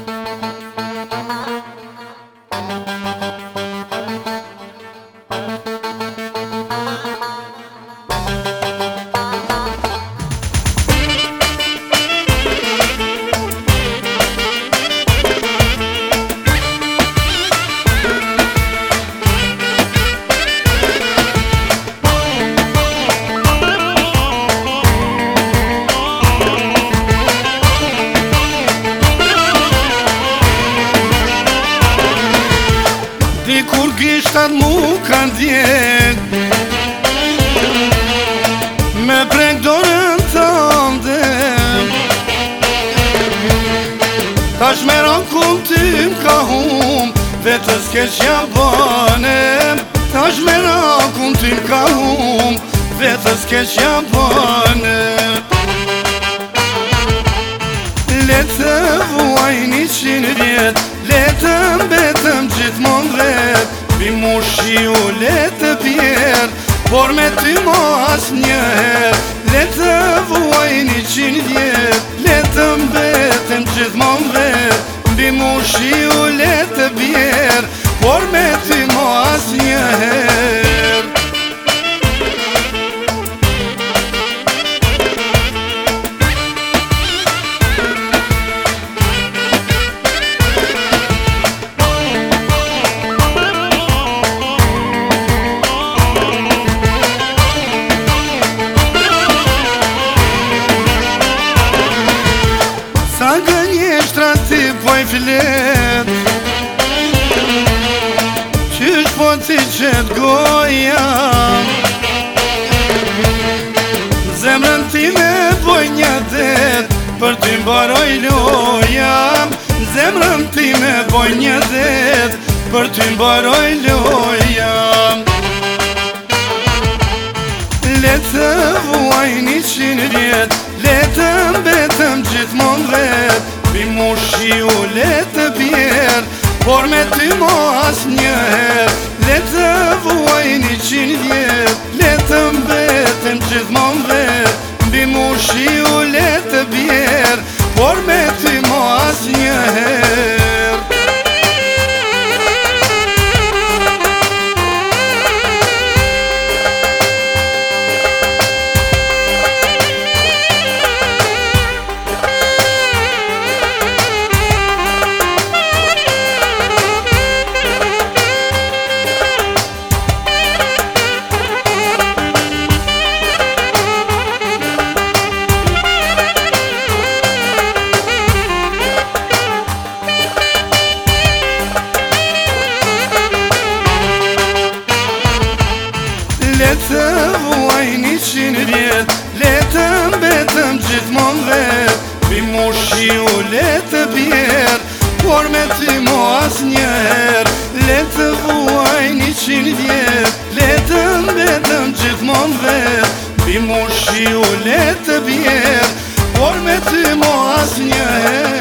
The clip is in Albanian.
Dikur gishtat mu kanë djek Me prek dorën tënde Tash me rakun ty m'ka hum Vetës keqja bënem Tash me rakun ty m'ka hum Vetës keqja bënem Letë vuaj 100 vjet Letë mbetëm gjithmon vet Bi mu shiu letë pjer Por me ty mo as njëher Letë vuaj 100 vjet Letë mbetëm gjithmon vet Bi mu shiu letë pjer Por me ty mo as njëher Sa gënjeshtra ti poj flet Qysh po ti qet goja Zemrën ti me poj një det Për ty mbaroj loja Zemrën ti me poj një det Për ty mbaroj loja Letë vuaj 100 vjet Letë mbetëm gjithmon vet Bi mu shiu letë pjer Por me ty mo as njëher Letë vuaj 100 vjet Letë mbetëm gjithmon vet Bi mu shiu letë pjer Por me ty mo as njëher Letë vuaj 100 vjet Letë mbetëm gjithmon vet Bi mu shiu letë pjer Por me ty mo as njëher Letë vuaj 100 vjet Letë mbetëm gjithmon vet Bi mu shiu letë pjer Por me ty mo as njëher